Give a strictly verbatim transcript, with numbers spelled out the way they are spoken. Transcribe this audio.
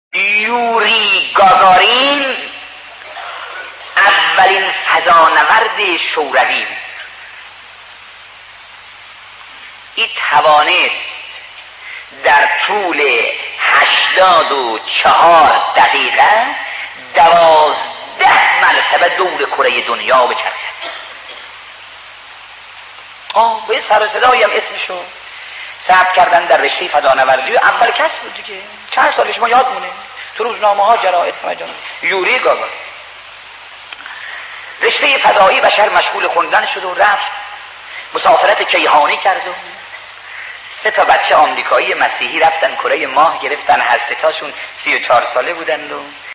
یوری گاگارین اولین فضانورد شوروی بود. این توانست در طول هشتاد و چهار دقیقه دوازده مرتبه دور کره دنیا بچرخد. آه به سر و صدایی هم اسمشو ثبت کردن در رشته فضانوردی. اول کس بود دیگه، چند سالش ما یاد مونه تو روزنامه ها جراید مجان. یوری گاگارین رشته فضایی بشر مشغول خوندن شد و رفت مسافرت کیهانی کرد و سه تا بچه آمریکایی مسیحی رفتن کره ماه گرفتن، هر سه تاشون سی و چهار ساله بودند و